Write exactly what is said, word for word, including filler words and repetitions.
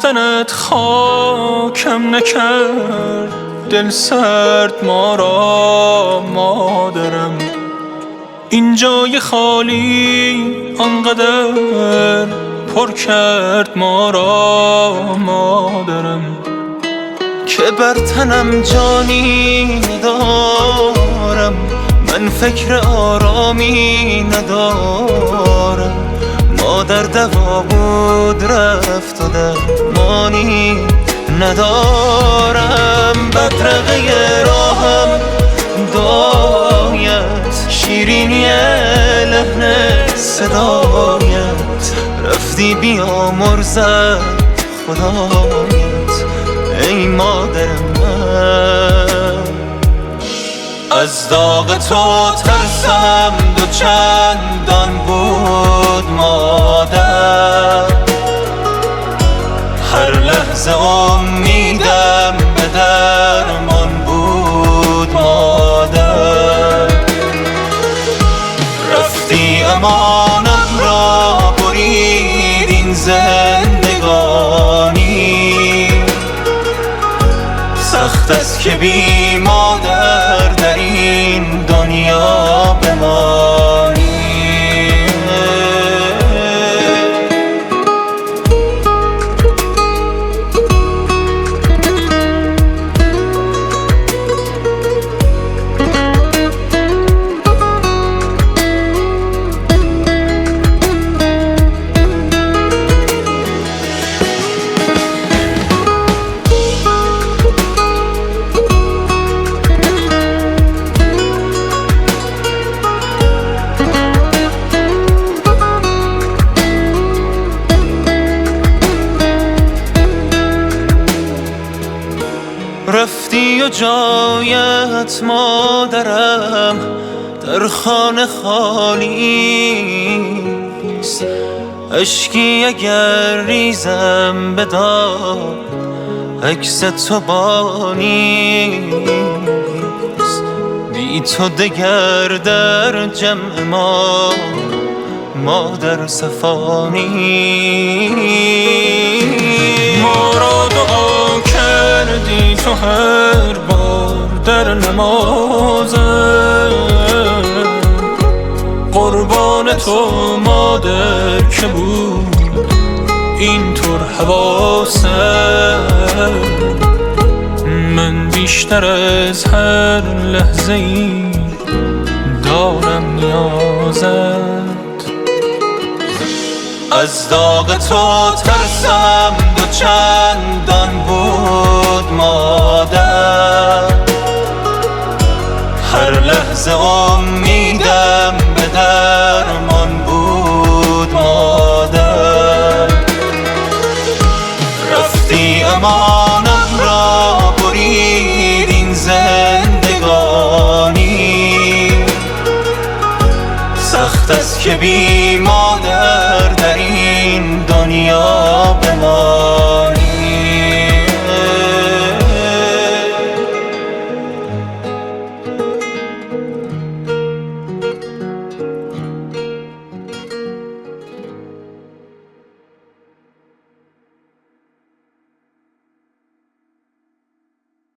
تنت خاکم نکرد دل سرد ما را مادرم. این جای خالی آنقدر پر کرد ما را مادرم که بر تنم جانی ندارم، من فکر آرامی ندارم. مادر دوا بود رفت و درمانی ندارم. بدرقه راهم دایت، شیرینی لحن صدایت، رفتی بیامرزد خدایت ای مادر من. از داغ تو ترسم دو چندان بود مادر، هر لحظه امیدم به درمان بود مادر. رفتی امانم را برید این زندگانی، سخت است که بی مادر در این دنیا بمانی. رفتی و جایت مادرم در خانه خالیست، اشکی اگر ریزم بدار عکس تو بانیست. بی تو دگر در جمع ما مادر صفانی. ما را دعا کردی تو هر بار در نمازم، قربان تو مادر که بود اینطور حواسم. من بیشتر از هر لحظه ای دارم نیازت. از داغ تو ترسم دو چندان بود مادر، هر لحظه امیدم به درمان بود مادر. رفتی امانم را برید این زندگانی، سخت است که بی